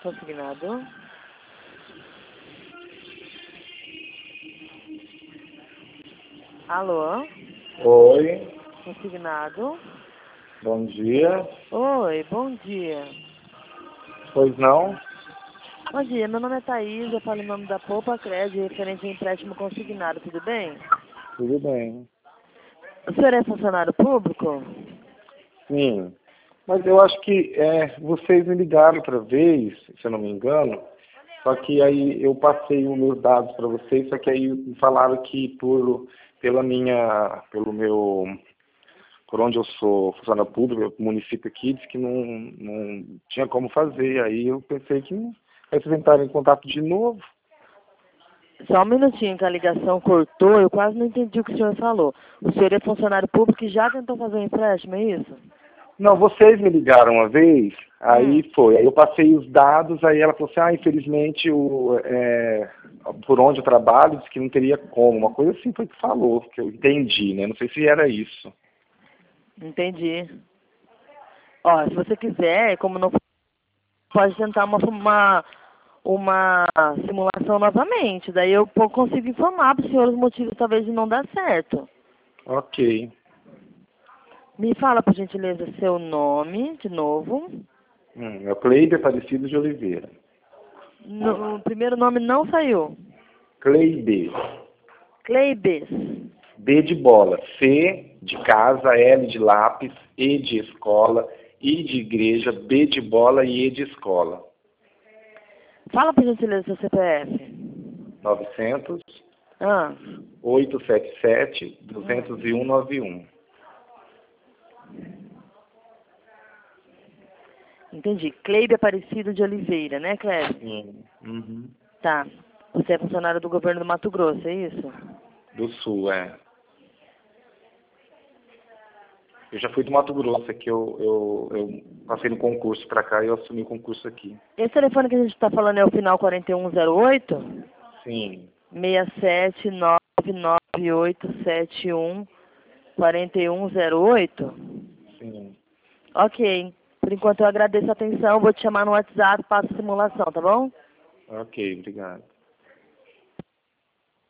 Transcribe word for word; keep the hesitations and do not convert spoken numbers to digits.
Consignado. Alô? Oi, Consignado. bom dia. Oi, bom dia. Pois não? Bom dia, meu nome é Thaís, eu falo em nome da Poupa Crédito, referente a empréstimo consignado, tudo bem? Tudo bem. O senhor é funcionário público? Sim. Mas eu acho que é, vocês me ligaram outra vez, se eu não me engano, só que aí eu passei os meus dados para vocês, só que aí me falaram que por, pela minha, pelo meu, por onde eu sou funcionário público, o município aqui, disse que não, não tinha como fazer. Aí eu pensei que aí vocês entraram em contato de novo. Só um minutinho que a ligação cortou, eu quase não entendi o que o senhor falou. O senhor é funcionário público e já tentou fazer um empréstimo, é isso? Não, vocês me ligaram uma vez, aí Hum. foi. Aí eu passei os dados, aí ela falou assim, ah, infelizmente, o, é, por onde eu trabalho, disse que não teria como. Uma coisa assim foi que falou, que eu entendi, né? Não sei se era isso. Entendi. Ó, se você quiser, como não pode tentar uma, uma, uma simulação novamente. Daí eu po- consigo informar para o senhor os motivos talvez de não dar certo. Ok. Me fala, por gentileza, seu nome, de novo. Hum, é o Cleide Aparecido de Oliveira. No, o primeiro nome não saiu. Cleide. Cleibes. B de bola. C de casa, L de lápis, E de escola, I de igreja, B de bola e E de escola. Fala, por gentileza, seu C P F. novecentos, Ah. oitocentos e setenta e sete, duzentos e um, noventa e um. Entendi. Cleibe Aparecido de Oliveira, né, Cleibe? Sim. Uhum. Tá. Você é funcionário do governo do Mato Grosso, é isso? Do Sul, é. Eu já fui do Mato Grosso, aqui eu, eu, eu passei no concurso para cá e eu assumi o concurso aqui. Esse telefone que a gente está falando é o final quarenta e um zero oito? Sim. seis sete nove nove oito sete um quatro um zero oito? Sim. Ok. Por enquanto eu agradeço a atenção, vou te chamar no WhatsApp, passo a simulação, tá bom? Ok, obrigado.